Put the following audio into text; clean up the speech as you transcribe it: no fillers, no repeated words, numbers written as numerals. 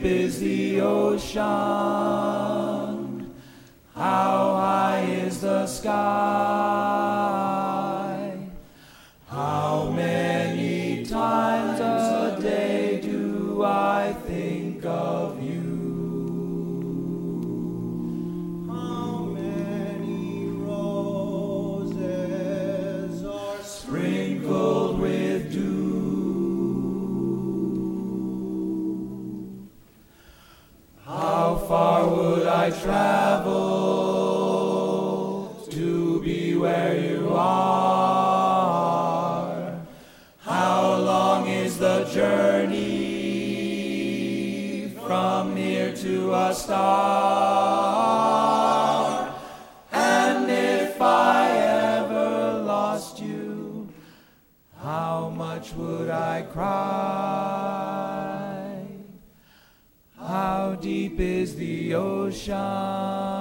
is the ocean? How high is the sky? How many times a day do I think of you? How many roses are Sprinkled with dew? How far would I travel to be where you are? How long is the journey from here to a star? And if I ever lost you, how much would I cry? How deep is the ocean?